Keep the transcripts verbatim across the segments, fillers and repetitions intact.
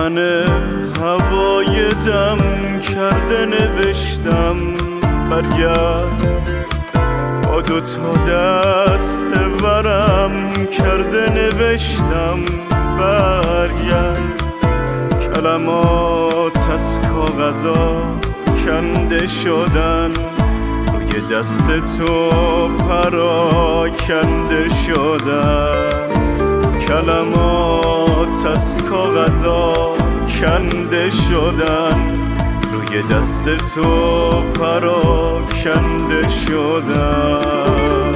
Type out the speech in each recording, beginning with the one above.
تن هوای دم کرده نوشتم برگرد، با دو تا دست ورم کرده نوشتم برگرد. کلمات از کاغذا کنده شدن، روی دست تو پراکنده شدن. کلمات از کاغذا کنده شدن، روی دست تو پراکنده شدن.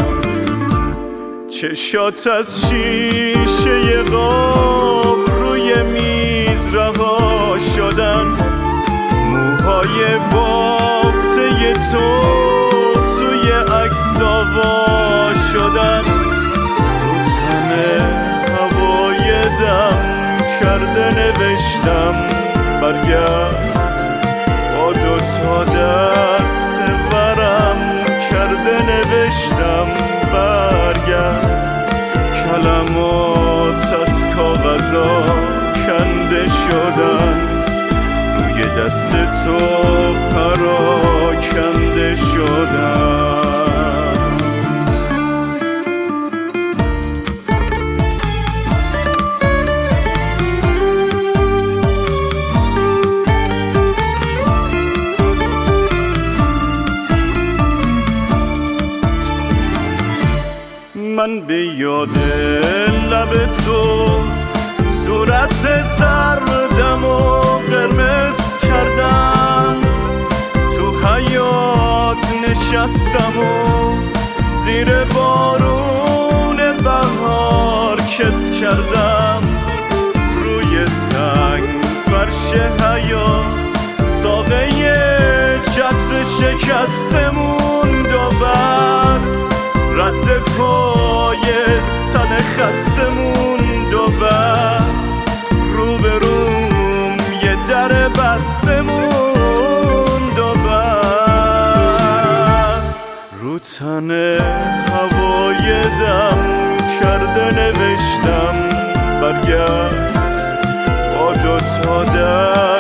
چشات از شیشه قاب روی میز رها شدن، موهای بافته تو توی عکسا وا شدن. رو تن هوای دم کرده نوشتم برگرد، با دو تا دست ورم کرده نوشتم برگرد. کلمات از کاغذا کنده شدن، روی دست تو پراکنده شدن. من به یاد لب تو صورت زردم و قرمز کردم، تو حیاط نشستم و زیر بارون بهار کس کردم. روی سنگ فرش حیاط ساقه چتر شکستمون دو بس، رد پای تن خستمون دو بس. روبروم یه در بستمون دو بس. رو تن هوای دم کرده نوشتم برگرد، با دو تا در